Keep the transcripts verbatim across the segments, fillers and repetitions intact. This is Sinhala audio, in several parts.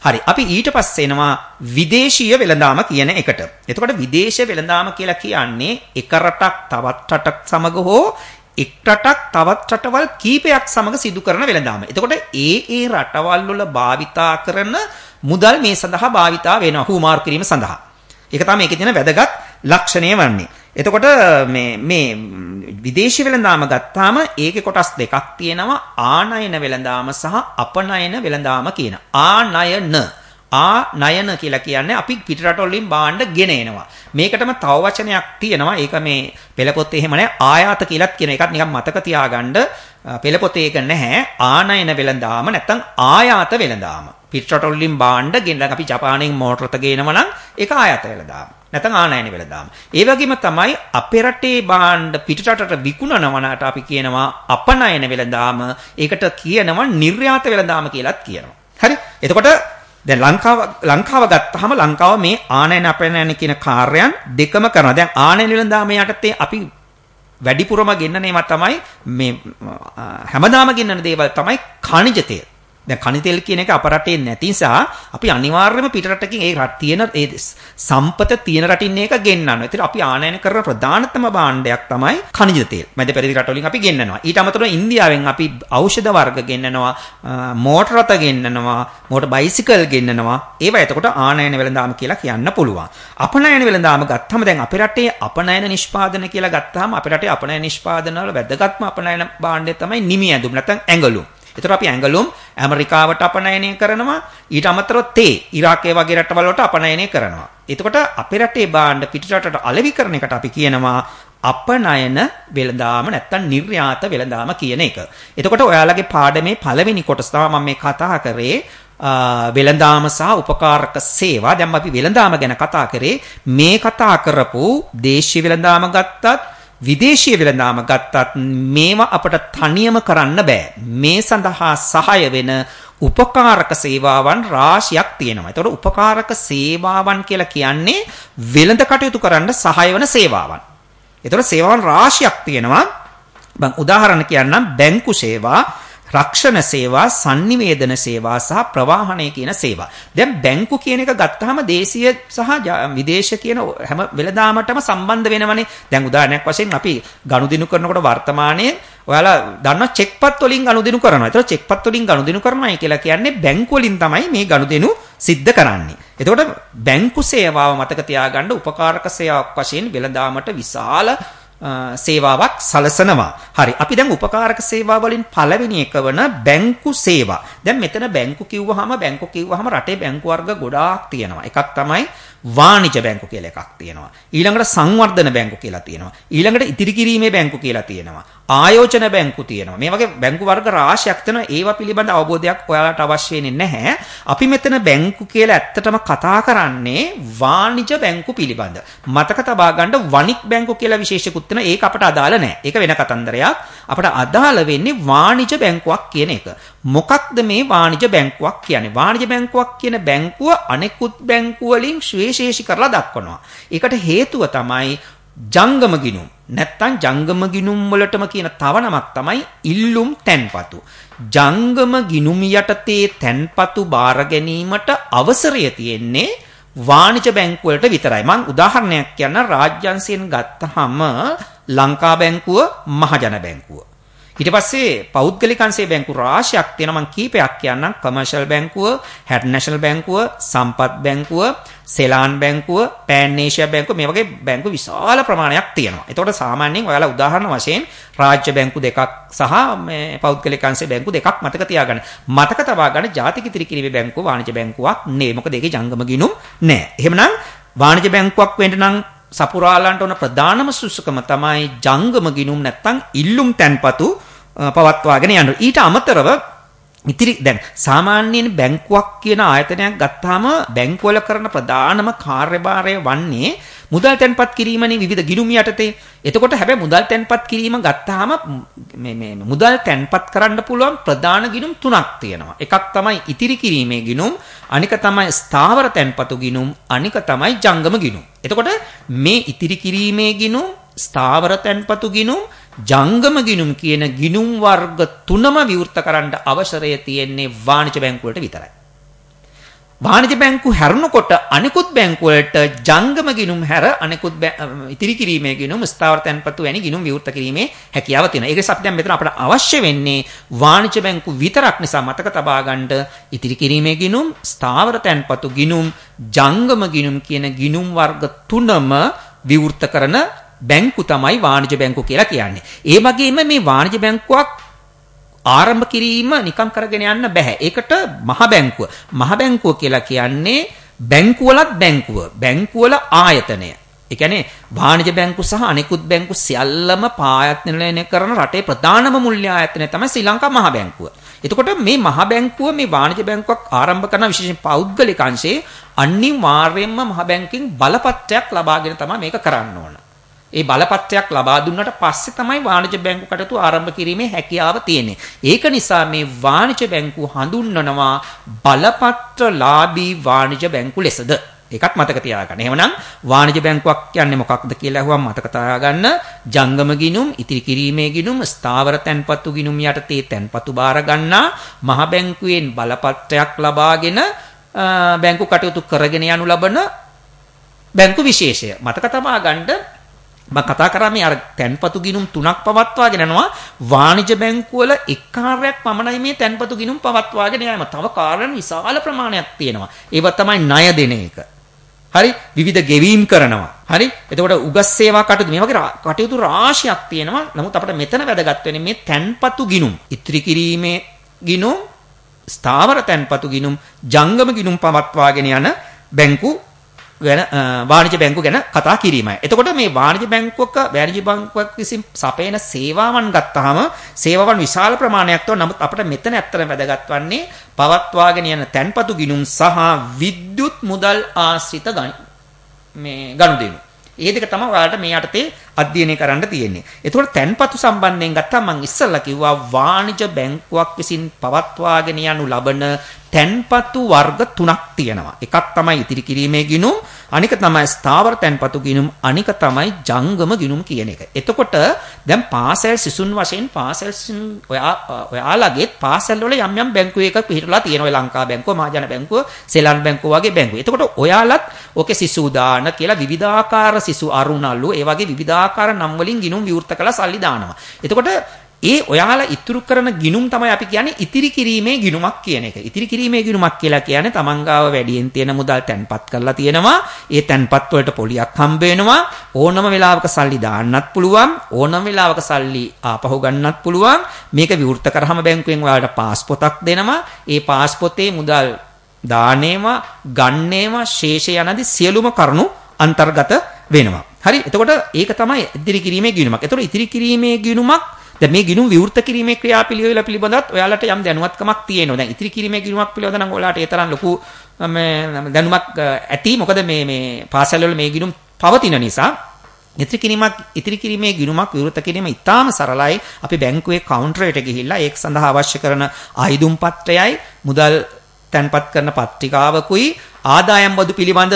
හරි. අපි ඊට පස්සේ එනවා විදේශීය වෙළඳාම කියන එකට. එතකොට විදේශ වෙළඳාම කියලා කියන්නේ එක රටක් තවත් රටක් සමග හෝ එක් රටක් තවත් රටවල් කීපයක් සමග සිදු කරන වෙළඳාම. එතකොට ඒ ඒ රටවල් වල භාවිතා කරන මුදල් මේ සඳහා භාවිතා වෙනවා හුමාරු කිරීම සඳහා. ඒක තමයි මේකේ තියෙන වැදගත් ලක්ෂණය වන්නේ. එතකොට මේ මේ විදේශී වෙළඳාම ගත්තාම ඒකේ කොටස් දෙකක් තියෙනවා ආනයන වෙළඳාම සහ අපනයන වෙළඳාම කියන. ආනයන ආනයන කියලා කියන්නේ අපි පිටරට වලින් භාණ්ඩ ගෙන එනවා. මේකටම තව වචනයක් තියෙනවා. ඒක මේ පෙළපොතේ එහෙම නැහැ. ආයාත කියලාත් කියන එකත් නිකන් මතක තියාගන්න. පෙළපොතේ ඒක නැහැ. ආනයන වෙළඳාම නැත්නම් ආයාත වෙළඳාම. පිටරට වලින් භාණ්ඩ ගෙනලා අපි ජපානයෙන් මෝටරත ගේනවා නම් ඒක ආයාත වෙළඳාම. නැත්නම් ආනයන වෙළඳාම. ඒ වගේම තමයි අපේ රටේ භාණ්ඩ පිටරටට විකුණනවනට අපි කියනවා අපනයන වෙළඳාම. ඒකට කියනවා නිර්යාත වෙළඳාම කියලාත් කියනවා. හරි? එතකොට දැන් ලංකාව ලංකාව ගත්තාම ලංකාව මේ ආනයන අපනයන කියන කාර්යයන් දෙකම කරනවා. දැන් ආනයන වෙළඳාම යටතේ අපි වැඩිපුරම ගෙන්නනේවා තමයි මේ හැමදාම ගෙන්නන දේවල් තමයි khනිජ තෙල්. දැන් khනිජ තෙල් කියන එක අප රටේ නැති නිසා අපි අනිවාර්යයෙන්ම පිටරටකින් ඒ රට තියෙන ඒ සම්පත තියෙන රටින් එක ගෙන්නනවා. ඒතර අපි ආනයන කරන ප්‍රධානතම භාණ්ඩයක් තමයි khනිජ තෙල්. මැද පෙරදිග රටවලින් අපි ගෙන්නනවා. ඊට අමතරව ඉන්දියාවෙන් අපි ඖෂධ වර්ග ගෙන්නනවා, මෝටර රථ ගෙන්නනවා, මෝටර බයිසිකල් ගෙන්නනවා. ඒවා එතකොට ආනයන වෙළඳාම කියලා කියන්න පුළුවන්. අපනයන වෙළඳාම ගත්තම දැන් අපේ රටේ අපනයන නිෂ්පාදන කියලා ගත්තාම අපේ රටේ අපනයන නිෂ්පාදන වල වැදගත්ම අපනයන භාණ්ඩය තමයි නිමි ඇඳුම් නැත්නම් ඇඟලුම්. ඒතර අපි ඇඟලුම් ඇමරිකාවට අපනයනය කරනවා. ඊට අමතරව තේ ඉරාකයේ වගේ රටවල් වලට අපනයනය කරනවා. එතකොට අපේ රටේ භාණ්ඩ පිටරටට අලෙවි කරන එකට අපි කියනවා අපනයන වෙළඳාම නැත්නම් නිර්යාත වෙළඳාම කියන එක. එතකොට ඔයාලගේ පාඩමේ පළවෙනි කොටස තමයි මම මේ කතා කරේ වෙළඳාම සහ උපකාරක සේවා. දැන් අපි වෙළඳාම ගැන කතා කරේ. මේ කතා කරපු දේශීය වෙළඳාම ගත්තත් විදේශීය වෙළඳාම ගත්තත් මේවා අපට තනියම කරන්න බෑ. මේ සඳහා සහාය වෙන උපකාරක සේවාවන් රාශියක් තියෙනවා. ඒතකොට උපකාරක සේවාවන් කියලා කියන්නේ වෙළඳ කටයුතු කරන්න සහාය වෙන සේවාවන්. ඒතකොට සේවාවන් රාශියක් තියෙනවා. මම උදාහරණ කියන්නම්. බැංකු සේවා, රක්ෂණ සේවා, sannivedana සේවා සහ ප්‍රවාහනය කියන සේවා. දැන් බැංකු කියන එක ගත්තාම දේශීය සහ විදේශ කියන හැම වෙළඳාමටම සම්බන්ධ වෙනවනේ. දැන් උදාහරණයක් වශයෙන් අපි ගනුදෙනු කරනකොට වර්තමානයේ ඔයාලා දන්නවා චෙක්පත් වලින් ගනුදෙනු කරනවා. ඒතකොට චෙක්පත් වලින් ගනුදෙනු කරනවායි කියලා කියන්නේ බැංකු වලින් තමයි මේ ගනුදෙනු සිද්ධ කරන්නේ. එතකොට බැංකු සේවාව මතක තියාගන්න උපකාරක සේවාවක් වශයෙන් වෙළඳාමට විශාල සේවාවක් සලසනවා. හරි. අපි දැන් උපකාරක සේවා වලින් පළවෙනි එක වන බැංකු සේවා. දැන් මෙතන බැංකු කිව්වහම බැංකු කිව්වහම රටේ බැංකු වර්ග ගොඩාක් තියෙනවා. එකක් තමයි වාණිජ බැංකු කියලා එකක් තියෙනවා. ඊළඟට සංවර්ධන බැංකු කියලා තියෙනවා. ඊළඟට ඉතිරි කිරීමේ බැංකු කියලා තියෙනවා. ආයෝජන බැංකු තියෙනවා. මේ වගේ බැංකු වර්ග රාශියක් තියෙනවා. ඒවා පිළිබඳ අවබෝධයක් ඔයාලට අවශ්‍ය වෙන්නේ නැහැ. අපි මෙතන බැංකු කියලා ඇත්තටම කතා කරන්නේ වාණිජ බැංකු පිළිබඳ. මතක තබා ගන්න වණික් බැංකු කියලා විශේෂකුත් තියෙනවා. ඒක අපට අදාළ නැහැ. ඒක වෙන කතන්දරයක්. අපට අදාළ වෙන්නේ වාණිජ බැංකුවක් කියන එක. මොකක්ද මේ වාණිජ බැංකුවක් කියන්නේ? වාණිජ බැංකුවක් කියන බැංකුව අනෙකුත් බැංකු වලින් විශේෂී කරලා දක්වනවා. ඒකට හේතුව තමයි ජංගම ගිණුම්. නැත්තම් ජංගම ගිණුම් වලටම කියන තව නමක් තමයි ඉල්ලුම් තැන්පතු. ජංගම ගිණුම් යටතේ තැන්පතු බාර ගැනීමට අවසරය තියෙන්නේ වාණිජ බැංකු වලට විතරයි. මම උදාහරණයක් කියන්න. රාජ්‍යංශයෙන් ගත්තහම ලංකා බැංකුව, මහජන බැංකුව. ඊට පස්සේ පෞද්ගලික අංශයේ බැංකු රාශියක් තියෙනවා. මම කීපයක් කියන්නම්. කමර්ෂල් බැංකුව, හැඩ් නැෂනල් බැංකුව, සම්පත් බැංකුව, සෙලාන් බැංකුව, පෑන් ඒෂියා බැංකුව, මේ වගේ බැංකු විශාල ප්‍රමාණයක් තියෙනවා. ඒතකොට සාමාන්‍යයෙන් ඔයාලා උදාහරණ වශයෙන් රාජ්‍ය බැංකු දෙකක් සහ මේ පෞද්ගලික අංශයේ බැංකු දෙකක් මතක තියාගන්න. මතක තබා ගන්න ජාතික ඉතිරි කිරීමේ බැංකුව වාණිජ බැංකුවක් නෙවෙයි. මොකද ඒකේ ජංගම ගිණුම් නැහැ. එහෙමනම් වාණිජ බැංකුවක් වෙන්න නම් සපුරාලන්ට උන ප්‍රධානම සුසුකම තමයි ජංගම ගිණුම් නැත්තම් ඉල්ලුම් තැන්පතු පවත්වාගෙන යන්න. ඊට අමතරව ඉතිරි දැන් සාමාන්‍යයෙන් බැංකුවක් කියන ආයතනයක් ගත්තාම බැංකුවල කරන ප්‍රධානම කාර්යභාරය වන්නේ මුදල් තැන්පත් කිරීමනේ විවිධ ගිණුම් යටතේ. එතකොට හැබැයි මුදල් තැන්පත් කිරීම ගත්තාම මේ මේ මුදල් තැන්පත් කරන්න පුළුවන් ප්‍රධාන ගිණුම් තුනක් තියෙනවා. එකක් තමයි ඉතිරි කිරීමේ ගිණුම්, අනික තමයි ස්ථාවර තැන්පතු ගිණුම්, අනික තමයි ජංගම ගිණුම්. එතකොට මේ ඉතිරි කිරීමේ ගිණුම්, ස්ථාවර තැන්පතු ගිණුම්, ජංගම ගිණුම් කියන ගිණුම් වර්ග තුනම විවෘත කරන්න අවශ්‍යය තියෙන්නේ වාණිජ බැංකුවලට විතරයි. වාණිජ බැංකු හැරුණකොට අනිකුත් බැංකු වලට ජංගම ගිණුම් හැර අනිකුත් ඉතිරි කිරීමේ ගිණුම් ස්ථාවර තැන්පතු වැනි ගිණුම් විවෘත කිරීමේ හැකියාව තියෙනවා. ඒක නිසා අපි දැන් මෙතන අපට අවශ්‍ය වෙන්නේ වාණිජ බැංකු විතරක් නිසා මතක තබා ගන්න ඉතිරි කිරීමේ ගිණුම්, ස්ථාවර තැන්පතු ගිණුම්, ජංගම ගිණුම් කියන ගිණුම් වර්ග තුනම විවෘත කරන බැංකු තමයි වාණිජ බැංකු කියලා කියන්නේ. ඒ වගේම මේ වාණිජ බැංකුවක් ආරම්භ කිරීම නිකම් කරගෙන යන්න බෑ. ඒකට මහ බැංකුව. මහ බැංකුව කියලා කියන්නේ බැංකුවලත් බැංකුව. බැංකුවල ආයතනය. ඒ කියන්නේ වාණිජ බැංකු සහ අනෙකුත් බැංකු සියල්ලම පායත්නලනය කරන රටේ ප්‍රධානම මුල්‍ය ආයතනය තමයි ශ්‍රී ලංකා මහ බැංකුව. එතකොට මේ මහ බැංකුව මේ වාණිජ බැංකුවක් ආරම්භ කරන විශේෂයෙන් පෞද්ගලික අංශයේ අනිවාර්යයෙන්ම මහ බැංකුවෙන් බලපත්‍රයක් ලබාගෙන තමයි මේක කරන්න ඕන. ඒ බලපත්‍රයක් ලබා දුන්නට පස්සේ තමයි වාණිජ බැංකු කටයුතු ආරම්භ කිරීමේ හැකියාව තියෙන්නේ. ඒක නිසා මේ වාණිජ බැංකු හඳුන්වනවා බලපත්‍රලාභී වාණිජ බැංකු ලෙසද. ඒකත් මතක තියාගන්න. එහෙමනම් වාණිජ බැංකුවක් කියන්නේ මොකක්ද කියලා අහුවම මතක තියාගන්න. ජංගම ගිණුම්, ඉතිරි කිරීමේ ගිණුම්, ස්ථාවර තැන්පතු ගිණුම් යටතේ තැන්පතු බාර ගන්නා මහ බැංකුවෙන් බලපත්‍රයක් ලබාගෙන බැංකු කටයුතු කරගෙන යනු ලබන බැංකු විශේෂය. මතක තබා ගන්න මම කතා කරා මේ අර තැන්පතු ගිණුම් තුනක් පවත්වාගෙන යනවා වාණිජ බැංකු වල එක් කාර්යයක් පමණයි මේ තැන්පතු ගිණුම් පවත්වාගෙන යෑම. තව කාර්යයන් විශාල ප්‍රමාණයක් තියෙනවා. ඒව තමයි ණය දෙන එක. හරි විවිධ ගෙවීම් කරනවා. හරි එතකොට උගස් සේවා කටයුතු මේ වගේ කටයුතු රාශියක් තියෙනවා. නමුත් අපිට මෙතන වැදගත් වෙන්නේ මේ තැන්පතු ගිණුම්, ඉතිරි කිරීමේ ගිණුම්, ස්ථාවර තැන්පතු ගිණුම්, ජංගම ගිණුම් පවත්වාගෙන යන බැංකු ගැන වාණිජ බැංකු ගැන කතා කිරීමයි. එතකොට මේ වාණිජ බැංකුවක වාණිජ බැංකුවක් විසින් සපයන සේවාවන් ගත්තාම සේවාවන් විශාල ප්‍රමාණයක් තියෙනවා. නමුත් අපිට මෙතන ඇත්තටම වැදගත් වන්නේ පවත්වාගෙන යන තැන්පතු ගිණුම් සහ විද්‍යුත් මුදල් ආශ්‍රිත මේ ගනුදෙනු. ඒ දෙක තමයි ඔයාලට මේ යටතේ අධ්‍යයනය කරන්න තියෙන්නේ. එතකොට තැන්පතු සම්බන්ධයෙන් ගත්තාම මම ඉස්සෙල්ලා කිව්වා වාණිජ බැංකුවක් විසින් පවත්වාගෙන යනු ලබන තැන්පතු වර්ග තුනක් තියෙනවා. එකක් තමයි ඉතිරි කිරීමේ ගිණුම්, අනික තමයි ස්ථාවර තැන්පතු ගිණුම්, අනික තමයි ජංගම ගිණුම් කියන එක. එතකොට දැන් පාසල් සිසුන් වශයෙන් පාසල් සිසුන් ඔයා ඔයාලගේ පාසල් වල යම් යම් බැංකු එකක් පිහිටලා තියෙනවා. ලංකා බැංකුව, මහජන බැංකුව, සෙලන් බැංකුව වගේ බැංකු. එතකොට ඔයාලත් ඕකේ සිසු දාන කියලා විවිධාකාර සිසු අරුණලු ඒ වගේ විවිධාකාර නම් වලින් ගිණුම් විවෘත කළා සල්ලි දානවා. එතකොට ඒ ඔයාලා ඉතුරු කරන ගිණුම් තමයි අපි කියන්නේ ඉතිරි කිරීමේ ගිණුමක් කියන එක. ඉතිරි කිරීමේ ගිණුමක් කියලා කියන්නේ තමන් ගාව වැඩියෙන් තියෙන මුදල් තැන්පත් කරලා තියෙනවා. ඒ තැන්පත් වලට පොලියක් හම්බ වෙනවා. ඕනම වෙලාවක සල්ලි දාන්නත් පුළුවන්. ඕනම වෙලාවක සල්ලි ආපහු ගන්නත් පුළුවන්. මේක විවෘත කරාම බැංකුවෙන් ඔයාලට පාස් පොතක් දෙනවා. ඒ පාස් පොතේ මුදල් දාන්නේවා, ගන්නේවා, ශේෂය යනදි සියලුම කරුණු අන්තර්ගත වෙනවා. හරි. එතකොට ඒක තමයි ඉතිරි කිරීමේ ගිණුමක්. එතකොට ඉතිරි කිරීමේ ගිණුමක් දැන් මේ ගිණුම් විවෘත කිරීමේ ක්‍රියාපිළිවෙල පිළිබඳවත් ඔයාලට යම් දැනුවත්කමක් තියෙනවා. දැන් ඉතිරි කිරීමේ ගිණුමක් පිළිබඳව නම් ඔයාලට ඒ තරම් ලොකු මේ දැනුමක් ඇති. මොකද මේ මේ පාසල් වල මේ ගිණුම් පවතින නිසා ඉතිරි කිරීමක් ඉතිරි කිරීමේ ගිණුමක් විවෘත කිරීම ඉතාම සරලයි. අපි බැංකුවේ කවුන්ටරයට ගිහිල්ලා ඒක සඳහා අවශ්‍ය කරන ආයිදුම් පත්‍රයයි, මුදල් තැන්පත් කරන පත්‍රිකාවකුයි, ආදායම් බදු පිළිබඳ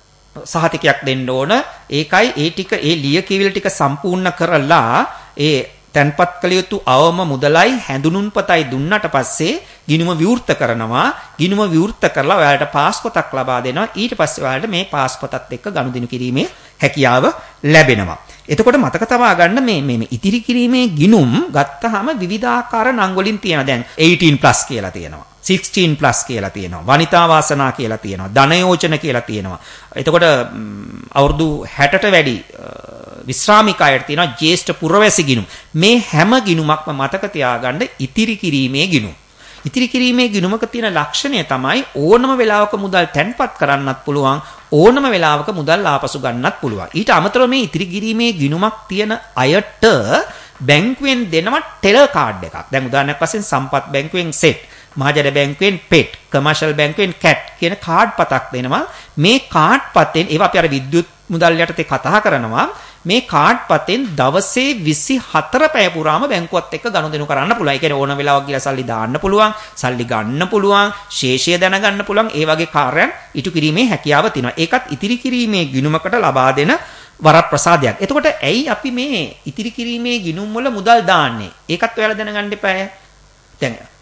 සහතිකයක් දෙන්න ඕන. ඒකයි ඒ ටික ඒ ලියකියවිලි ටික සම්පූර්ණ කරලා ඒ තැන්පත් කළ යුතු අවම මුදලයි හැඳුනුම්පතයි දුන්නට පස්සේ ගිණුම විවෘත කරනවා. ගිණුම විවෘත කරලා ඔයාලට පාස් පොතක් ලබා දෙනවා. ඊට පස්සේ ඔයාලට මේ පාස් පොතත් එක්ක ගනුදෙනු කිරීමේ හැකියාව ලැබෙනවා. එතකොට මතක තබා ගන්න මේ මේ ඉතිරි කිරීමේ ගිණුම් ගත්තාම විවිධාකාර නම් වලින් තියෙනවා. දැන් eighteen plus කියලා තියෙනවා. sixteen plus කියලා තියෙනවා. වනිතා වාසනා කියලා තියෙනවා. ධනයෝජන කියලා තියෙනවා. එතකොට අවුරුදු හැටට වැඩි විශ්‍රාමික අයට තියෙනවා ජ්‍යෙෂ්ඨ පුරවැසි ගිණුම්. මේ හැම ගිණුමක්ම මතක තියාගන්න ඉතිරි කිරීමේ ගිණුම්. ඉතිරි කිරීමේ ගිණුමක තියෙන ලක්ෂණය තමයි ඕනම වෙලාවක මුදල් තැන්පත් කරන්නත් පුළුවන්, ඕනම වෙලාවක මුදල් ආපසු ගන්නත් පුළුවන්. ඊට අමතරව මේ ඉතිරි කිරීමේ ගිණුමක් තියෙන අයට බැංකුවෙන් දෙනවා ටෙලර් කාඩ් එකක්. දැන් උදාහරණයක් වශයෙන් සම්පත් බැංකුවෙන් සෙට්, මහජන බැංකුවෙන් පෙට්, කමර්ෂල් බැංකුවෙන් කැට් කියන කාඩ් පතක් දෙනවා. මේ කාඩ් පතෙන් ඒවා අපි අර විද්‍යුත් මුදල් යටතේ කතා කරනවා. මේ කාඩ් පතෙන් දවසේ විසිහතර පැය පුරාම බැංකුවත් එක්ක ගනුදෙනු කරන්න පුළුවන්. ඒ කියන්නේ ඕන වෙලාවක ගිහලා සල්ලි දාන්න පුළුවන්, සල්ලි ගන්න පුළුවන්, ශේෂය දැනගන්න පුළුවන්. ඒ වගේ කාර්යයන් ඉටු කිරීමේ හැකියාව තියෙනවා. ඒකත් ඉතිරි කිරීමේ ගිණුමකට ලබා දෙන වරප්‍රසාදයක්. එතකොට ඇයි අපි මේ ඉතිරි කිරීමේ ගිණුම් වල මුදල් දාන්නේ? ඒකත් ඔයාලා දැනගන්න එපාය. දැන්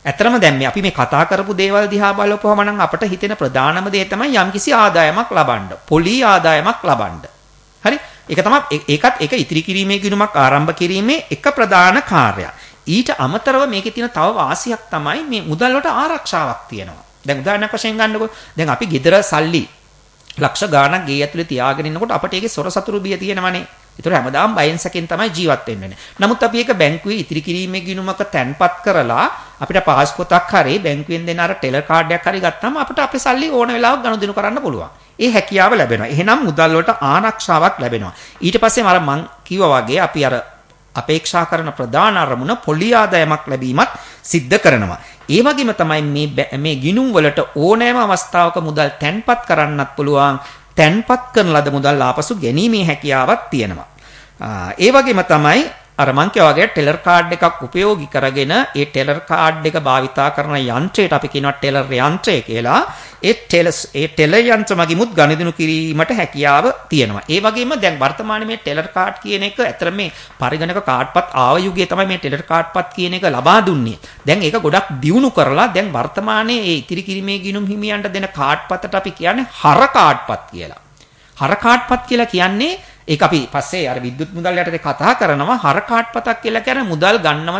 ඇතරම දැන් මේ අපි මේ කතා කරපු දේවල් දිහා බලපුවම නම් අපිට හිතෙන ප්‍රධානම දේ තමයි යම්කිසි ආදායමක් ලබන්න. පොලී ආදායමක් ලබන්න. හරි? ඒක තමයි ඒකත් ඒක ඉතිරි කිරීමේ ගිණුමක් ආරම්භ කිරීමේ එක ප්‍රධාන කාර්යයක්. ඊට අමතරව මේකේ තියෙන තව වාසියක් තමයි මේ මුදල් වලට ආරක්ෂාවක් තියෙනවා. දැන් උදාහරණයක් වශයෙන් ගන්නකො දැන් අපි ගෙදර සල්ලි ලක්ෂ ගාණක් ගේ ඇතුලේ තියාගෙන ඉන්නකොට අපිට ඒකේ සොර සතුරු බිය තියෙනවනේ. ඒතර හැමදාම බයෙන් සැකෙන් තමයි ජීවත් වෙන්නේ. නමුත් අපි ඒක බැංකුවේ ඉතිරි කිරීමේ ගිණුමක තැන්පත් කරලා අපිට පාස් පොතක් හරි බැංකුවෙන් දෙන අර ටෙලර් කාඩ් එකක් හරි ගත්තාම අපිට අපේ සල්ලි ඕන වෙලාවක ගනුදෙනු කරන්න පුළුවන්. ඒ හැකියාව ලැබෙනවා. එහෙනම් මුදල් වලට ආරක්ෂාවක් ලැබෙනවා. ඊට පස්සේ මම මං කිව්වා වගේ අපි අර අපේක්ෂා කරන ප්‍රධාන අරමුණ පොලි ආදායමක් ලැබීමත් සිද්ධ කරනවා. ඒ වගේම තමයි මේ මේ ගිණුම් වලට ඕනෑම අවස්ථාවක මුදල් තැන්පත් කරන්නත් පුළුවන්. තැන්පත් කරන ලද මුදල් ආපසු ගැනීමේ හැකියාවක් තියෙනවා. ඒ වගේම තමයි අර මං කියවා වගේ ටෙලර් කාඩ් එකක් උපයෝගී කරගෙන ඒ ටෙලර් කාඩ් එක භාවිතා කරන යන්ත්‍රයට අපි කියනවා ටෙලර් යන්ත්‍රය කියලා. ඒ ටෙලස් ඒ ටෙලර් යන්ත්‍ර මගිමුත් ගණිතනු කිරීමට හැකියාව තියෙනවා. ඒ වගේම දැන් වර්තමානයේ මේ ටෙලර් කාඩ් කියන එක අතර මේ පරිගණක කාඩ්පත් ආව යුගයේ තමයි මේ ටෙලර් කාඩ්පත් කියන එක ලබා දුන්නේ. දැන් ඒක ගොඩක් දියුණු කරලා දැන් වර්තමානයේ ඒ ඉතිරි කිරීමේ ගිණුම් හිමියන්ට දෙන කාඩ්පතට අපි කියන්නේ හර කාඩ්පත් කියලා. හර කාඩ්පත් කියලා කියන්නේ ඒක අපි පස්සේ අර විද්‍යුත් මුදල් යටතේ කතා කරනවා හර කාඩ්පතක් කියලා කියන්නේ මුදල් ගන්නව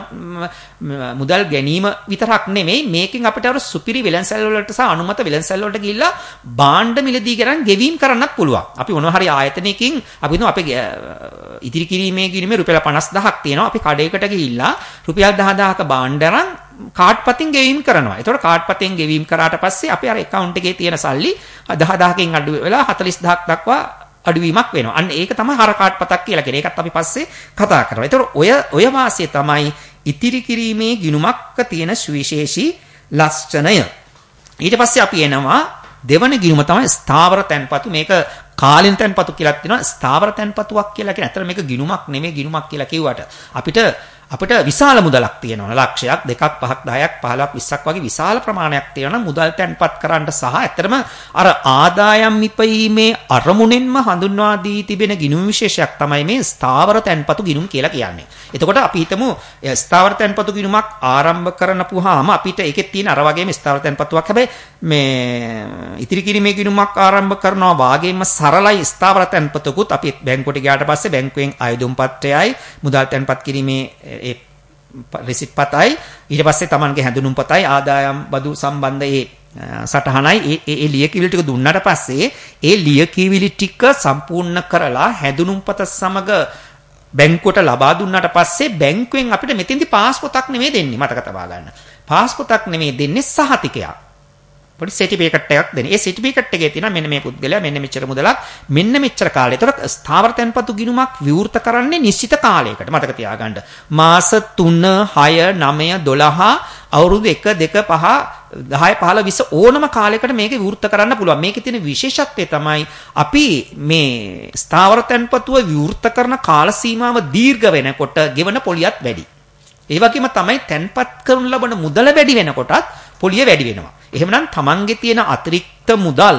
මුදල් ගැනීම විතරක් නෙමෙයි මේකෙන් අපිට අර සුපිරි වෙළඳසැල් වලට සහ අනුමත වෙළඳසැල් වලට ගිහිල්ලා භාණ්ඩ මිලදී ගන්න ගෙවීම් කරන්නත් පුළුවන්. අපි මොනවා හරි ආයතනයකින් අපි හිතමු අපේ ඉතිරි කිරීමේ ගිණුමේ රුපියල් පනස් දහසක් තියෙනවා. අපි කඩේකට ගිහිල්ලා රුපියල් දහ දහසක භාණ්ඩ අරන් කාඩ්පතින් ගෙවීම් කරනවා. ඒතකොට කාඩ්පතින් ගෙවීම් කරාට පස්සේ අපි අර account එකේ තියෙන සල්ලි දහ දහසකින් අඩු වෙලා හතළිස් දහසක් දක්වා අඩුවීමක් වෙනවා. අන්න ඒක තමයි හර කාඩ්පතක් කියලා කියන්නේ. ඒකත් අපි පස්සේ කතා කරනවා. ඒතකොට ඔය ඔය වාසිය තමයි ඉතිරි කිරීමේ ගිණුමක් තියෙන සුවිශේෂී ලක්ෂණය. ඊට පස්සේ අපි එනවා දෙවන ගිණුම තමයි ස්ථාවර තැන්පතු. මේක කාලින තැන්පතු කියලා තියෙනවා. ස්ථාවර තැන්පතුවක් කියලා කියන්නේ අතර මේක ගිණුමක් නෙමෙයි ගිණුමක් කියලා කිව්වට අපිට අපිට විශාල මුදලක් තියෙනවා. ලක්ෂයක්, දෙකක්, පහක්, දහයක්, පහළොවක්, විස්සක් වගේ විශාල ප්‍රමාණයක් තියෙනවා. මුදල් තැන්පත් කරන්න සහ ඇත්තටම අර ආදායම් ඉපීමේ අරමුණෙන්ම හඳුන්වා දී තිබෙන ගිණුම් විශේෂයක් තමයි මේ ස්ථාවර තැන්පතු ගිණුම් කියලා කියන්නේ. එතකොට අපි හිතමු ස්ථාවර තැන්පතු ගිණුමක් ආරම්භ කරනපුවාම අපිට ඒකෙත් තියෙන අර වගේම ස්ථාවර තැන්පතුවක් හැබැයි මේ ඉතිරි කිරීමේ ගිණුමක් ආරම්භ කරනවා වාගේම සරලයි ස්ථාවර තැන්පතකුත් අපි බැංකුවට ගියාට පස්සේ බැංකුවෙන් අයදුම් පත්‍රයයි මුදල් තැන්පත් කිරීමේ ඒ රිසිට් පතයි ඊට පස්සේ Tamanගේ හැඳුනුම් පතයි ආදායම් බදු සම්බන්ධ ඒ සටහනයි ඒ ඒ ලියකියවිලි ටික දුන්නාට පස්සේ ඒ ලියකියවිලි ටික සම්පූර්ණ කරලා හැඳුනුම් පත සමග බැංකුවට ලබා දුන්නාට පස්සේ බැංකුවෙන් අපිට මෙතෙන්දි පාස් පොතක් නෙමෙයි දෙන්නේ මතක තබා ගන්න. පාස් පොතක් නෙමෙයි දෙන්නේ සහතිකයක්. පොඩි සර්ටිෆිකේට් එකක් දෙන්නේ. ඒ සර්ටිෆිකේට් එකේ තියෙනවා මෙන්න මේ පුද්ගලයා මෙන්න මෙච්චර මුදලක් මෙන්න මෙච්චර කාලය. ඒතකොට ස්ථාවර තැන්පතු ගිණුමක් විවෘත කරන්නේ නිශ්චිත කාලයකට. මතක තියාගන්න. මාස තුන, හය, නවය, දොළහ, අවුරුදු එක, දෙක, පහ, දහය, පහළොව, විස්ස ඕනම කාලයකට මේක විවෘත කරන්න පුළුවන්. මේකේ තියෙන විශේෂත්වය තමයි අපි මේ ස්ථාවර තැන්පතුව විවෘත කරන කාල සීමාව දීර්ඝ වෙනකොට ගෙවන පොලියත් වැඩි. ඒ වගේම තමයි තැන්පත් කරන ලබන මුදල වැඩි වෙනකොටත් පොලිය වැඩි වෙනවා. එහෙමනම් තමන්ගේ තියෙන අතිරික්ත මුදල්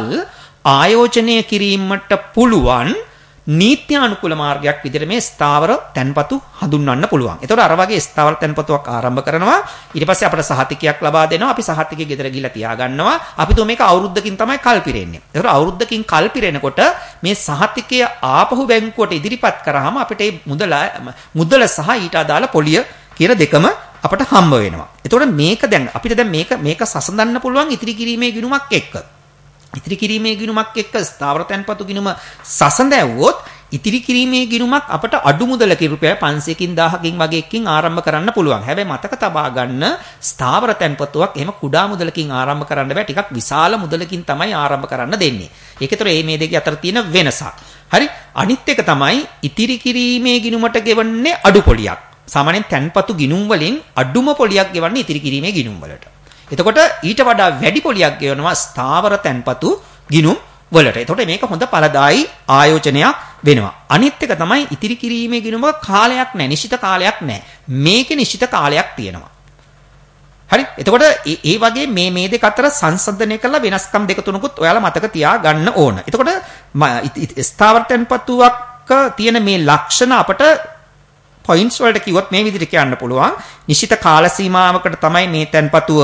ආයෝජනය කිරීමට පුළුවන් නීත්‍යානුකූල මාර්ගයක් විදිහට මේ ස්ථාවර තැන්පතු හඳුන්වන්න පුළුවන්. ඒතකොට අර වගේ ස්ථාවර තැන්පතුවක් ආරම්භ කරනවා. ඊට පස්සේ අපිට සහතිකයක් ලබා දෙනවා. අපි සහතිකය ගෙදර ගිහලා තියාගන්නවා. අපි તો මේක අවුරුද්දකින් තමයි කල් පිරෙන්නේ. ඒතකොට අවුරුද්දකින් කල් පිරෙනකොට මේ සහතිකය ආපහු බැංකුවට ඉදිරිපත් කරාම අපිට මේ මුදල මුදල සහ ඊට අදාළ පොලිය කියන දෙකම අපට හම්බ වෙනවා. එතකොට මේක දැන් අපිට දැන් මේක මේක සසඳන්න පුළුවන් ඉතිරි කිරීමේ ගිණුමක් එක්ක. ඉතිරි කිරීමේ ගිණුමක් එක්ක ස්ථාවර තැන්පතු ගිණුම සසඳැවුවොත් ඉතිරි කිරීමේ ගිණුමක් අපට අඩු මුදලකින් රුපියල් පන්සියයකින් දහසකින් වගේ එකකින් ආරම්භ කරන්න පුළුවන්. හැබැයි මතක තබා ගන්න ස්ථාවර තැන්පතුවක් එහෙම කුඩා මුදලකින් ආරම්භ කරන්න බෑ. ටිකක් විශාල මුදලකින් තමයි ආරම්භ කරන්න දෙන්නේ. ඒකතර මේ දෙක අතර තියෙන වෙනසක්. හරි? අනිත් එක තමයි ඉතිරි කිරීමේ ගිණුමට ගෙවන්නේ අඩු පොලියක්. සාමාන්‍යයෙන් තැන්පතු ගිණුම් වලින් අඩුම පොලියක් ගෙවන්නේ ඉතිරි කිරීමේ ගිණුම් වලට. එතකොට ඊට වඩා වැඩි පොලියක් ගෙවනවා ස්ථාවර තැන්පතු ගිණුම් වලට. එතකොට මේක හොඳ ඵලදායි ආයෝජනයක් වෙනවා. අනිත් එක තමයි ඉතිරි කිරීමේ ගිණුමක කාලයක් නැහැ, නිශ්චිත කාලයක් නැහැ. මේකේ නිශ්චිත කාලයක් තියෙනවා. හරි? එතකොට ඒ වගේ මේ මේ දෙක අතර සංසන්දනය කරලා වෙනස්කම් දෙක තුනකුත් ඔයාලා මතක තියා ගන්න ඕන. එතකොට ස්ථාවර තැන්පතුවක තියෙන මේ ලක්ෂණ අපට පොයින්ට්ස් වලට කිව්වොත් මේ විදිහට කියන්න පුළුවන්. නිශ්චිත කාල සීමාවකට තමයි මේ තැන්පතුව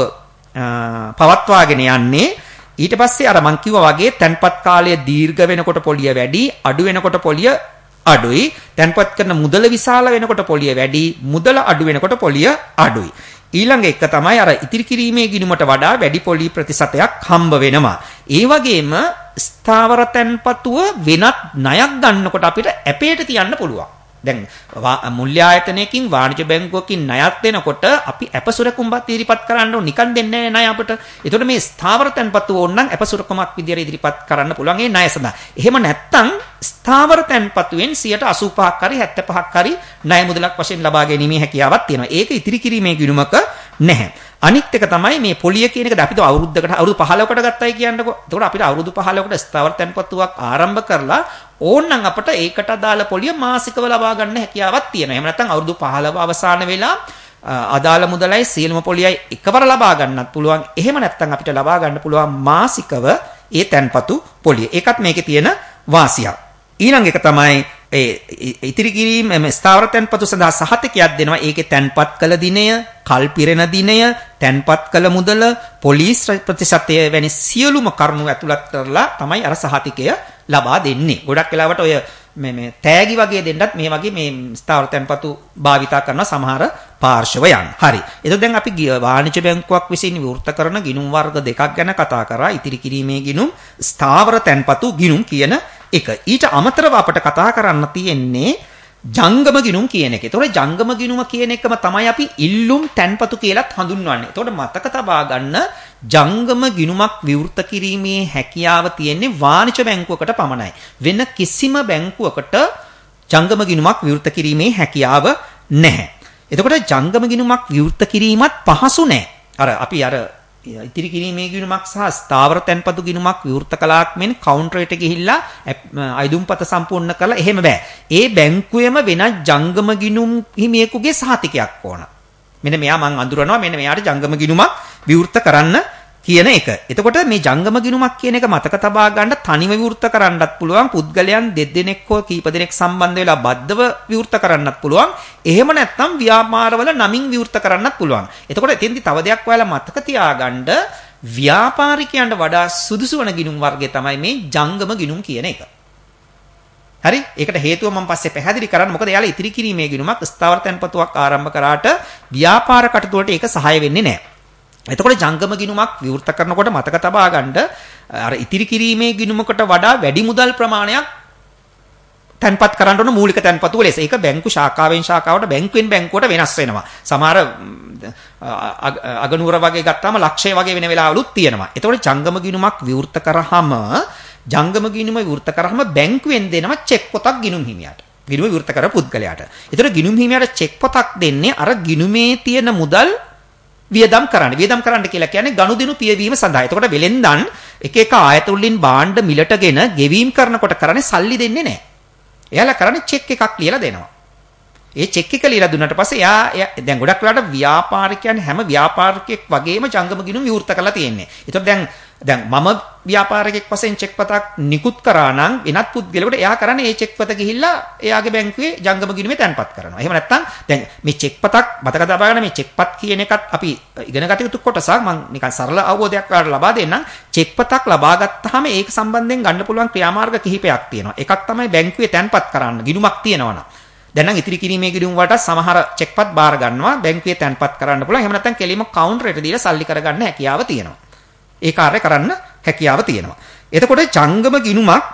පවත්වාගෙන යන්නේ. ඊට පස්සේ අර මං කිව්වා වගේ තැන්පත් කාලය දීර්ඝ වෙනකොට පොලිය වැඩි, අඩු වෙනකොට පොලිය අඩුයි. තැන්පත් කරන මුදල විශාල වෙනකොට පොලිය වැඩි, මුදල අඩු වෙනකොට පොලිය අඩුයි. ඊළඟ එක තමයි අර ඉතිරි කිරීමේ ගිණුමට වඩා වැඩි පොලි ප්‍රතිශතයක් හම්බ වෙනවා. ඒ වගේම ස්ථාවර තැන්පතුව වෙනත් ණයක් ගන්නකොට අපිට ඇපේට තියන්න පුළුවන්. දැන් මුල්‍ය ආයතනයකින් වාණිජ බැංකුවකින් ණයක් දෙනකොට අපි අපසුරකුම්පත් ඉදිරිපත් කරන්න ඕන නිකන් දෙන්නේ නැහැ ණය අපිට. ඒතකොට මේ ස්ථාවර තැන්පතුව ඕනනම් අපසුරකුමක් විදියට ඉදිරිපත් කරන්න පුළුවන් ඒ ණය සඳහා. එහෙම නැත්නම් ස්ථාවර තැන්පතුවෙන් සියයට අසූ පහක් හරි හැත්තෑ පහක් හරි ණය මුදලක් වශයෙන් ලබා ගැනීමේ හැකියාවක් තියෙනවා. ඒක ඉතිරි කිරීමේ ගිණුමක නැහැ. අනිත් එක තමයි මේ පොලිය කියන එක අපි අවුරුද්දකට අවුරුදු පහළොවකට ගත්තයි කියන්නකෝ. එතකොට අපිට අවුරුදු පහළොවකට ස්ථාවර තැන්පතුවක් ආරම්භ කරලා ඕනනම් අපිට ඒකට අදාළ පොලිය මාසිකව ලබා ගන්න හැකියාවක් තියෙනවා. එහෙම නැත්නම් අවුරුදු පහළොව අවසාන වෙලා අදාළ මුදලයි සියලුම පොලියයි එකවර ලබා ගන්නත් පුළුවන්. එහෙම නැත්නම් අපිට ලබා ගන්න පුළුවන් මාසිකව ඒ තැන්පතු පොලිය. ඒකත් මේකේ තියෙන වාසියක්. ඊළඟ එක තමයි ඒ ඉතිරි කිරීම මේ ස්ථාවර තැන්පතු සඳහා සහතිකයක් දෙනවා. ඒකේ තැන්පත් කළ දිනය, කල් පිරෙන දිනය, තැන්පත් කළ මුදල, පොලිස් ප්‍රතිශතය වැනි සියලුම කරුණු ඇතුළත් කරලා තමයි අර සහතිකය ලබා දෙන්නේ. ගොඩක් වෙලාවට ඔය මේ මේ තෑගි වගේ දෙන්නත් මේ වගේ මේ ස්ථාවර තැන්පතු භාවිතා කරන සමහර පාර්ශවයන්. හරි. එතකොට දැන් අපි වාණිජ බැංකුවක් විසින් විවෘත කරන ගිණුම් වර්ග දෙකක් ගැන කතා කරා. ඉතිරි කිරීමේ ගිණුම්, ස්ථාවර තැන්පතු ගිණුම් කියන එක. ඊට අමතරව අපිට කතා කරන්න තියෙන්නේ ජංගම ගිණුම් කියන එක. ඒතකොට ජංගම ගිණුම කියන එකම තමයි අපි ඉල්ලුම් තැන්පතු කියලාත් හඳුන්වන්නේ. ඒතකොට මතක තබා ගන්න ජංගම ගිණුමක් විවෘත කිරීමේ හැකියාව තියෙන්නේ වාණිජ බැංකුවකට පමණයි. වෙන කිසිම බැංකුවකට ජංගම ගිණුමක් විවෘත කිරීමේ හැකියාව නැහැ. එතකොට ජංගම ගිණුමක් විවෘත කිරීමත් පහසු නැහැ. අර අපි අර ඉතිරි කිරීමේ ගිණුමක් සහ ස්ථාවර තැන්පතු ගිණුමක් විවෘත කළාක් මෙන් කවුන්ටරයට ගිහිල්ලා අයදුම්පත සම්පූර්ණ කරලා එහෙම බෑ. ඒ බැංකුවේම වෙනත් ජංගම ගිණුම් හිමියෙකුගේ සහතිකයක් ඕන. මෙන්න මෙයා මං අඳුරනවා මෙන්න මෙයාට ජංගම ගිණුමක් විවෘත කරන්න කියන එක. එතකොට මේ ජංගම ගිණුමක් කියන එක මතක තබා ගන්න තනිව විවෘත කරන්නත් පුළුවන්. පුද්ගලයන් දෙදෙනෙක් හෝ කීප දෙනෙක් සම්බන්ධ වෙලා බද්ධව විවෘත කරන්නත් පුළුවන්. එහෙම නැත්නම් ව්‍යාපාරවල නමින් විවෘත කරන්නත් පුළුවන්. එතකොට එතෙන්දි තව දෙයක් ඔයාලා මතක තියාගන්න ව්‍යාපාරිකයන්ට වඩා සුදුසු වන ගිණුම් වර්ගය තමයි මේ ජංගම ගිණුම් කියන එක. හරි? ඒකට හේතුව මම පස්සේ පැහැදිලි කරන්න. මොකද එයාලා ඉතිරි කිරීමේ ගිණුමක් ස්ථාවර තැන්පතුවක් ආරම්භ කරාට ව්‍යාපාර කටයුතු වලට ඒක සහාය වෙන්නේ නැහැ. එතකොට ජංගම ගිණුමක් විවෘත කරනකොට මතක තබා ගන්න අර ඉතිරි කිරීමේ ගිණුමකට වඩා වැඩි මුදල් ප්‍රමාණයක් තැන්පත් කරන්න ඕන මූලික තැන්පතු ලෙස. ඒක බැංකු ශාඛාවෙන් ශාඛාවට බැංකුවෙන් බැංකුවට වෙනස් වෙනවා. සමහර අගනුවර වගේ ගත්තාම ලක්ෂය වගේ වෙන වෙලාවලුත් තියෙනවා. එතකොට ජංගම ගිණුමක් විවෘත කරාම ජංගම ගිණුම විවෘත කරාම බැංකුවෙන් දෙනවා චෙක් පොතක් ගිණුම් හිමියාට. ගිණුම විවෘත කර පුද්ගලයාට. එතකොට ගිණුම් හිමියාට චෙක් පොතක් දෙන්නේ අර ගිණුමේ තියෙන මුදල් වියදම් කරන්න. වියදම් කරන්න කියලා කියන්නේ ගනුදෙනු පියවීම සඳහා. එතකොට වෙලෙන්දන් එක එක ආයතන වලින් භාණ්ඩ මිලටගෙන ගෙවීම් කරනකොට කරන්නේ සල්ලි දෙන්නේ නැහැ. එයාලා කරන්නේ චෙක් එකක් ලියලා දෙනවා. ඒ චෙක් එක ලියලා දුන්නාට පස්සේ එයා දැන් ගොඩක් වෙලාවට ව්‍යාපාරිකයන් හැම ව්‍යාපාරිකයෙක් වගේම ජංගම ගිණුම් විවෘත කරලා තියෙන්නේ. ඒතකොට දැන් දැන් මම ව්‍යාපාරිකයෙක් වශයෙන් චෙක් පතක් නිකුත් කරා නම් වෙනත් පුද්ගලයෙකුට එයා කරන්නේ ඒ චෙක් පත ගිහිල්ලා එයාගේ බැංකුවේ ජංගම ගිණුමේ තැන්පත් කරනවා. එහෙම නැත්නම් දැන් මේ චෙක් පතක් මතක තබා ගන්න මේ චෙක් පත් කියන එකත් අපි ඉගෙන ගත යුතු කොටසක්. මම නිකන් සරල අවබෝධයක් ඔයාලට ලබා දෙන්නම්. චෙක් පතක් ලබා ගත්තාම ඒක සම්බන්ධයෙන් ගන්න පුළුවන් ක්‍රියාමාර්ග කිහිපයක් තියෙනවා. එකක් තමයි බැංකුවේ තැන්පත් කරන්න ගිණුමක් තියෙනවා. දැන් නම් ඉතිරි කිරීමේ ගිණුම් වලට සමහර චෙක්පත් බාර ගන්නවා බැංකුවේ තැන්පත් කරන්න පුළුවන්. එහෙම නැත්නම් කෙලිම කවුන්ටරයට දීලා සල්ලි කරගන්න හැකියාව තියෙනවා. ඒ කාර්ය කරන්න හැකියාව තියෙනවා. එතකොට ජංගම ගිණුමක්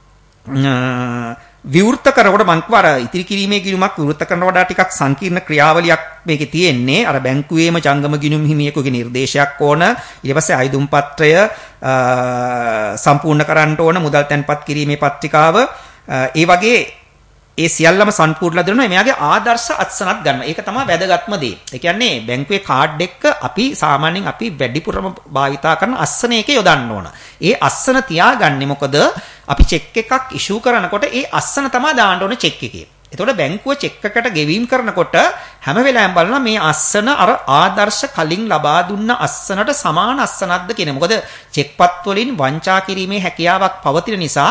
විවෘත කරනකොට මං කිව්වා අර ඉතිරි කිරීමේ ගිණුමක් විවෘත කරනකොට වඩා ටිකක් සංකීර්ණ ක්‍රියාවලියක් මේකේ තියෙන්නේ. අර බැංකුවේම ජංගම ගිණුම් හිමියෙකුගේ නිර්දේශයක් ඕන. ඊට පස්සේ අයදුම් පත්‍රය සම්පූර්ණ කරන්න ඕන. මුදල් තැන්පත් කිරීමේ පත්‍රිකාව ඒ වගේ ඒ සියල්ලම සම්පූර්ණලා දෙනවා. මෙයාගේ ආදර්ශ අත්සනක් ගන්න. ඒක තමයි වැදගත්ම දේ. ඒ කියන්නේ බැංකුවේ කාඩ් එක අපි සාමාන්‍යයෙන් අපි වැඩිපුරම භාවිතා කරන අස්සනයක යොදන්න ඕන. ඒ අස්සන තියාගන්නේ මොකද? අපි චෙක් එකක් ඉෂුව කරනකොට ඒ අස්සන තමයි දාන්න ඕන චෙක් එකේ. එතකොට බැංකුව චෙක් එකකට ගෙවීම් කරනකොට හැම වෙලාවෙම බලනවා මේ අස්සන අර ආදර්ශ කලින් ලබා දුන්න අස්සනට සමාන අස්සනක්ද කියන. මොකද චෙක්පත් වලින් වංචා කිරීමේ හැකියාවක් පවතින නිසා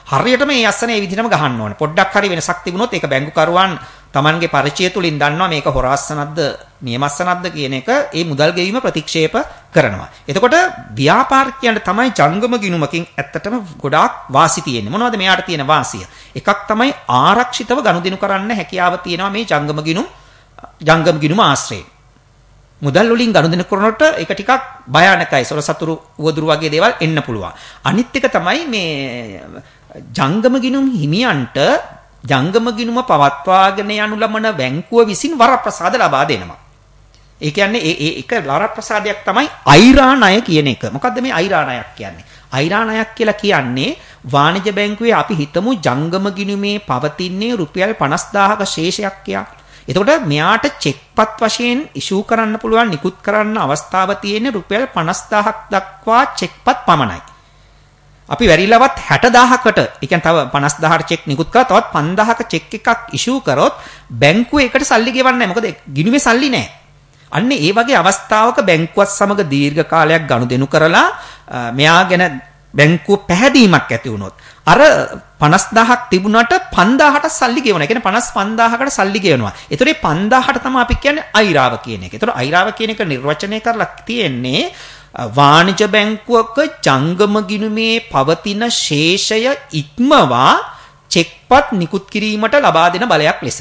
හරියටම මේ අස්සන ඒ විදිහටම ගහන්න ඕනේ. පොඩ්ඩක් හරි වෙනසක් තිබුණොත් ඒක බැංකුකරුවන් Tamanගේ පරිචය තුලින් දන්නවා මේක හොරාස්සනක්ද නියමස්සනක්ද කියන එක ඒ මුදල් ගෙවීම ප්‍රතික්ෂේප කරනවා. එතකොට ව්‍යාපාරිකයන්ට තමයි ජංගම ගිණුමකින් ඇත්තටම ගොඩාක් වාසි තියෙන්නේ. මොනවද මෙයාට තියෙන වාසිය? එකක් තමයි ආරක්ෂිතව ගනුදෙනු කරන්න හැකියාව තියෙනවා මේ ජංගම ගිණුම් ජංගම ගිණුම ආශ්‍රයෙන්. මුදල් වලින් ගනුදෙනු කරනකොට ඒක ටිකක් භයානකයි. සොර සතුරු උවදුරු වගේ දේවල් එන්න පුළුවන්. අනිත් එක තමයි මේ ජංගම ගිණුම් හිමියන්ට ජංගම ගිණුම පවත්වාගෙන යනු ලබන බැංකුව විසින් වරප්‍රසාද ලබා දෙනවා. ඒ කියන්නේ ඒ ඒ එක වරප්‍රසාදයක් තමයි අයිරා ණය කියන එක. මොකද්ද මේ අයිරා ණයක් කියන්නේ? අයිරා ණයක් කියලා කියන්නේ වාණිජ බැංකුවේ අපි හිතමු ජංගම ගිණුමේ පවතින්නේ රුපියල් පනස් දාහක ශේෂයක් කියලා. එතකොට මෙයාට චෙක්පත් වශයෙන් ඉෂුව කරන්න පුළුවන් නිකුත් කරන්න අවස්ථාව තියෙන්නේ රුපියල් පනස් දාහක් දක්වා චෙක්පත් පමණයි. අපි වැරිලවත් හැට දාහකට, ඒ කියන්නේ තව පනස් දාහකට චෙක් නිකුත් කරලා තවත් පන්දාහක චෙක් එකක් ඉෂුව කරොත් බැංකුව ඒකට සල්ලි ගෙවන්නේ නැහැ. මොකද ගිණුමේ සල්ලි නැහැ. අන්න ඒ වගේ අවස්ථාවක බැංකුවත් සමග දීර්ඝ කාලයක් ගනුදෙනු කරලා මෙයා ගැන බැංකුව පැහැදීමක් ඇති වුණොත් අර පනස් දාහක් තිබුණාට පන්දාහට සල්ලි ගෙවනවා. ඒ කියන්නේ පනස් පන්දාහකට සල්ලි ගෙවනවා. ඒතර මේ පන්දාහට තමයි අපි කියන්නේ අයිරාව කියන එක. ඒතර අයිරාව කියන එක නිර්වචනය කරලා තියෙන්නේ වාණිජ බැංකුවක ජංගම ගිණුමේ පවතින ශේෂය ඉක්මවා චෙක්පත් නිකුත් කිරීමට ලබා දෙන බලයක් ලෙස.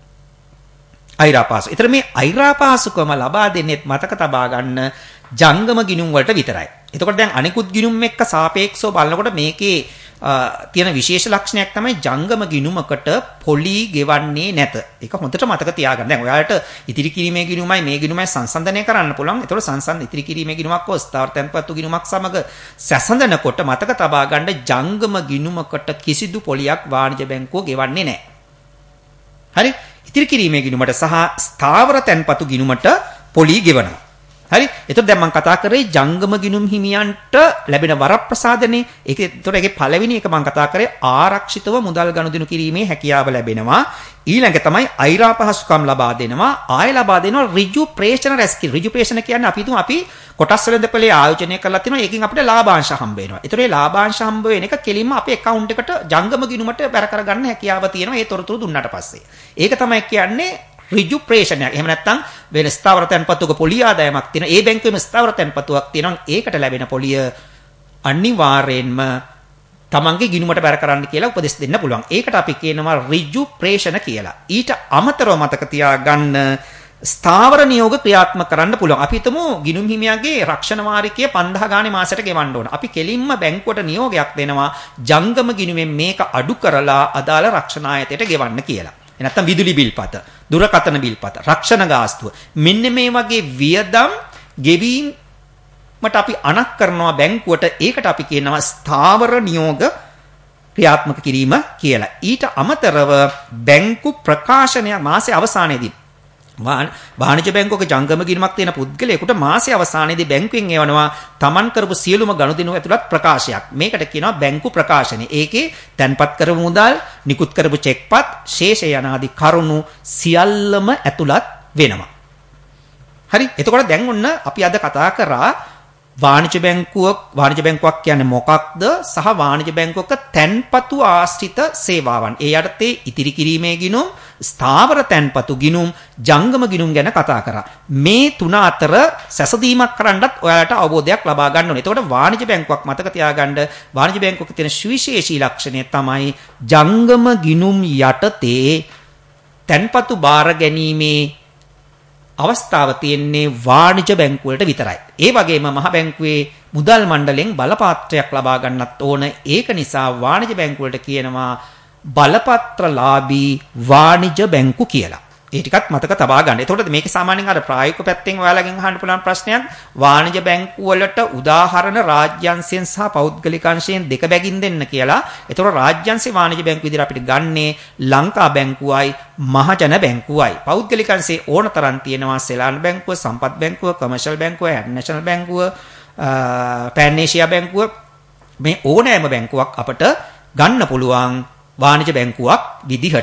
අයිරාපාසු. ඒතර මේ අයිරාපාසුකම ලබා දෙන්නෙත් මතක තබා ගන්න ජංගම ගිණුම් වලට විතරයි. එතකොට දැන් අනිකුත් ගිණුම් එක්ක සාපේක්ෂව බලනකොට මේකේ තියෙන විශේෂ ලක්ෂණයක් තමයි ජංගම ගිණුමකට පොලි ගෙවන්නේ නැත. ඒක හොඳට මතක තියාගන්න. දැන් ඔයාලට ඉතිරි කිරීමේ ගිණුමයි මේ ගිණුමයි සංසන්දනය කරන්න පුළුවන්. ඒතකොට සංසන්ද ඉතිරි කිරීමේ ගිණුමක් හෝ ස්ථාවර තැන්පතු ගිණුමක් සමග සැසඳනකොට මතක තබා ගන්න ජංගම ගිණුමකට කිසිදු පොලියක් වාණිජ බැංකුව ගෙවන්නේ නැහැ. හරි? ඉතිරි කිරීමේ ගිණුමට සහ ස්ථාවර තැන්පතු ගිණුමට පොලි ගෙවනවා. හරි. එතකොට දැන් මම කතා කරේ ජංගම ගිණුම් හිමියන්ට ලැබෙන වරප්‍රසාදනේ. ඒකේ එතකොට ඒකේ පළවෙනි එක මම කතා කරේ ආරක්ෂිතව මුදල් ගනුදෙනු කිරීමේ හැකියාව ලැබෙනවා. ඊළඟ තමයි අයිරා පහසුකම් ලබා දෙනවා. ආය ලබා දෙනවා ඍජු ප්‍රේෂණ රැස්කිරීම. ඍජු ප්‍රේෂණ කියන්නේ අපි හිතමු අපි කොටස් වෙළඳපොලේ ආයෝජනය කරලා තිනවා. ඒකෙන් අපිට ලාභාංශ හම්බ වෙනවා. ඒතර ඒ ලාභාංශ හම්බ වෙන එක කෙලින්ම අපේ account එකට ජංගම ගිණුමට බැර කරගන්න හැකියාව තියෙනවා. ඒ තොරතුරු දුන්නාට පස්සේ. ඒක තමයි කියන්නේ ඍජු ප්‍රේෂණයක්. එහෙම නැත්නම් වෙන ස්ථාවර තැන්පතුක පොලිය ආදායමක් තියෙන. ඒ බැංකුවේම ස්ථාවර තැන්පතුවක් තියෙනවා. ඒකට ලැබෙන පොලිය අනිවාර්යයෙන්ම තමන්ගේ ගිණුමට බැර කරන්න කියලා උපදෙස් දෙන්න පුළුවන්. ඒකට අපි කියනවා ඍජු ප්‍රේෂණ කියලා. ඊට අමතරව මතක තියාගන්න ස්ථාවර නියෝග ක්‍රියාත්මක කරන්න පුළුවන්. අපි හිතමු ගිණුම් හිමියාගේ රක්ෂණ වාරිකය පන්දාහ ගානේ මාසෙට ගෙවන්න ඕන. අපි කෙලින්ම බැංකුවට නියෝගයක් දෙනවා ජංගම ගිණුමෙන් මේක අඩු කරලා අදාළ රක්ෂණ ආයතයට ගෙවන්න කියලා. නැත්නම් විදුලි බිල්පත, දුරකථන බිල්පත, රක්ෂණ ගාස්තුව. මෙන්න මේ වගේ වියදම් ගෙවීමට අපි අනක් කරනවා බැංකුවට. ඒකට අපි කියනවා ස්ථාවර නියෝග ක්‍රියාත්මක කිරීම කියලා. ඊට අමතරව බැංකු ප්‍රකාශනය මාසේ අවසානයේදී වාණිජ බැංකුවක ජංගම ගිණුමක් තියෙන පුද්ගලයෙකුට මාසේ අවසානයේදී බැංකුවෙන් එවනවා තමන් කරපු සියලුම ගනුදෙනු ඇතුළත් ප්‍රකාශයක්. මේකට කියනවා බැංකු ප්‍රකාශනය. ඒකේ තැන්පත් කරපු මුදල්, නිකුත් කරපු චෙක්පත්, ශේෂ යනාදී කරුණු සියල්ලම ඇතුළත් වෙනවා. හරි? එතකොට දැන් ඔන්න අපි අද කතා කරා වාණිජ බැංකුවක් වාණිජ බැංකුවක් කියන්නේ මොකක්ද සහ වාණිජ බැංකුවක තැන්පතු ආශ්‍රිත සේවාවන්. ඒ යටතේ ඉතිරි කිරීමේ ගිණුම්, ස්ථාවර තැන්පතු ගිණුම්, ජංගම ගිණුම් ගැන කතා කරා. මේ තුන අතර සැසඳීමක් කරන්නත් ඔයාලට අවබෝධයක් ලබා ගන්න ඕනේ. එතකොට වාණිජ බැංකුවක් මතක තියාගන්න වාණිජ බැංකුවක තියෙන සුවිශේෂී ලක්ෂණය තමයි ජංගම ගිණුම් යටතේ තැන්පතු බාර ගැනීමේ අවස්ථාව තියෙන්නේ වාණිජ බැංකුව වලට විතරයි. ඒ වගේම මහ බැංකුවේ මුදල් මණ්ඩලෙන් බලපත්‍රයක් ලබා ගන්නත් ඕන. ඒක නිසා වාණිජ බැංකුව වලට කියනවා බලපත්‍රලාභී වාණිජ බැංකු කියලා. ඒ ටිකත් මතක තබා ගන්න. එතකොට මේක සාමාන්‍යයෙන් අර ප්‍රායෝගික පැත්තෙන් ඔයාලගෙන් අහන්න පුළුවන් ප්‍රශ්නයක්. වාණිජ බැංකු වලට උදාහරණ රාජ්‍යංශයෙන් සහ පෞද්ගලික අංශයෙන් දෙක බැගින් දෙන්න කියලා. එතකොට රාජ්‍යංශේ වාණිජ බැංකුව විදිහට අපිට ගන්නේ ලංකා බැංකුවයි මහජන බැංකුවයි. පෞද්ගලික අංශේ ඕන තරම් තියෙනවා සෙලාන් බැංකුව, සම්පත් බැංකුව, කොමර්ෂල් බැංකුව, නැෂනල් බැංකුව, පැන් ඒෂියා බැංකුව. මේ ඕනෑම බැංකුවක් අපට ගන්න පුළුවන් වාණිජ බැංකුවක් විදිහට.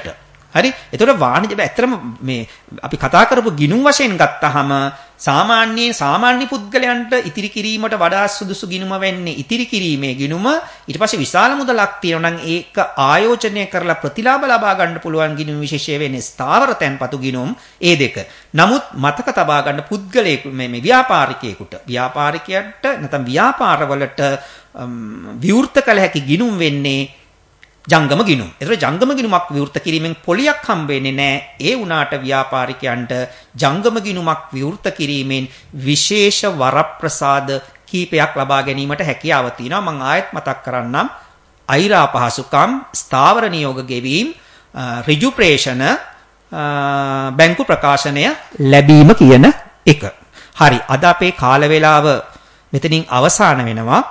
හරි. එතකොට වාණිජ ඇත්තටම මේ අපි කතා කරපු ගිණුම් වශයෙන් ගත්තාම සාමාන්‍යයෙන් සාමාන්‍ය පුද්ගලයන්ට ඉතිරි කිරීමට වඩා සුදුසු ගිණුම වෙන්නේ ඉතිරි කිරීමේ ගිණුම. ඊට පස්සේ විශාල මුදලක් තියෙනවා නම් ඒක ආයෝජනය කරලා ප්‍රතිලාභ ලබා ගන්න පුළුවන් ගිණුම් විශේෂය වෙන්නේ ස්ථාවර තැන්පතු ගිණුම් ඒ දෙක. නමුත් මතක තබා ගන්න පුද්ගලයෙකු මේ ව්‍යාපාරිකයෙකුට ව්‍යාපාරිකයන්ට නැත්නම් ව්‍යාපාරවලට විවෘත කළ හැකි ගිණුම් වෙන්නේ ජංගම ගිණුම්. ඒතර ජංගම ගිණුමක් විවෘත කිරීමෙන් පොලියක් හම්බ වෙන්නේ නැහැ. ඒ වුණාට ව්‍යාපාරිකයන්ට ජංගම ගිණුමක් විවෘත කිරීමෙන් විශේෂ වරප්‍රසාද කීපයක් ලබා ගැනීමට හැකියාව තියෙනවා. මම ආයෙත් මතක් කරන්නම්. අයිරා පහසුකම්, ස්ථාවර නියෝග ගෙවීම, ඍජු ප්‍රේෂණ, බැංකු ප්‍රකාශනය ලැබීම කියන එක. හරි. අද අපේ කාල වේලාව මෙතනින් අවසන් වෙනවා.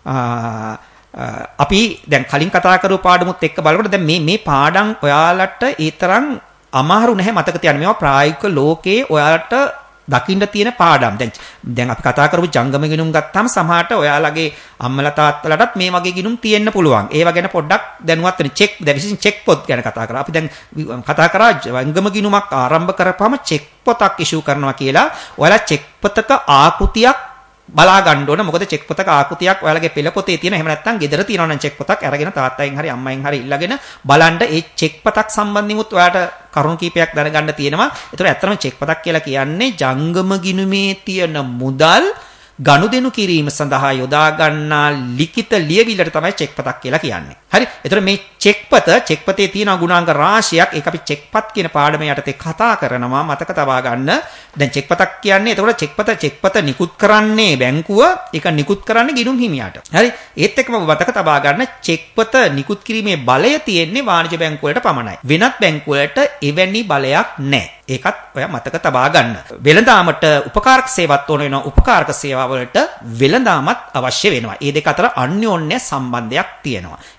අපි දැන් කලින් කතා කරපු පාඩමුත් එක්ක බලනකොට දැන් මේ මේ පාඩම් ඔයාලට ඒ තරම් අමාරු නැහැ මතක තියාගන්න. මේවා ප්‍රායෝගික ලෝකේ ඔයාලට දකින්න තියෙන පාඩම්. දැන් දැන් අපි කතා කරපු ජංගම ගිණුම් ගත්තාම සමහරට ඔයාලගේ අම්මලා තාත්තලාටත් මේ වගේ ගිණුම් තියෙන්න පුළුවන්. ඒව ගැන පොඩ්ඩක් දැනුවත් වෙන්න. චෙක් දැන් විශේෂයෙන් චෙක් පොත් ගැන කතා කරා. අපි දැන් කතා කරා ජංගම ගිණුමක් ආරම්භ කරපුවම චෙක් පොතක් ඉෂුව කරනවා කියලා. ඔයාලා චෙක් පොතක ආකෘතියක් බලා ගන්න ඕන. මොකද චෙක් පොතක ආකෘතියක් ඔයාලගේ පෙළ පොතේ තියෙන. එහෙම නැත්නම් ගෙදර තියෙනවා නම් චෙක් පොතක් අරගෙන තාත්තගෙන් හරි අම්මෙන් හරි ඉල්ලගෙන බලන්න ඒ චෙක් පොතක් සම්බන්ධිමුත් ඔයාලට කරුණු කීපයක් දැනගන්න තියෙනවා. ඒතර ඇත්තටම චෙක් පොතක් කියලා කියන්නේ ජංගම ගිණුමේ තියෙන මුදල් ගනුදෙනු කිරීම සඳහා යොදා ගන්නා ලිඛිත ලියවිල්ලට තමයි චෙක් පොතක් කියලා කියන්නේ. හරි. ඒතර මේ චෙක් පොත චෙක් පොතේ තියෙන ගුණාංග රාශියක් ඒක අපි චෙක් පොත් කියන පාඩම යටතේ කතා කරනවා. මතක තබා ගන්න. දැන් චෙක් පොතක් කියන්නේ එතකොට චෙක් පොත චෙක් පොත නිකුත් කරන්නේ බැංකුව, ඒක නිකුත් කරන්නේ ගිණුම් හිමියාට. හරි. ඒත් එක්කම මතක තබා ගන්න චෙක් පොත නිකුත් කිරීමේ බලය තියෙන්නේ වාණිජ බැංකුව වලට පමණයි. වෙනත් බැංකුව වලට එවැනි බලයක් නැහැ. ඒකත් ඔයා මතක තබා ගන්න. වෙළඳාමට උපකාරක සේවත් ඕන වෙනවා. උපකාරක සේවා වලට වෙළඳාමත් අවශ්‍ය වෙනවා. මේ දෙක අතර අන්‍යෝන්‍ය සම්බන්ධයක් තියෙනවා.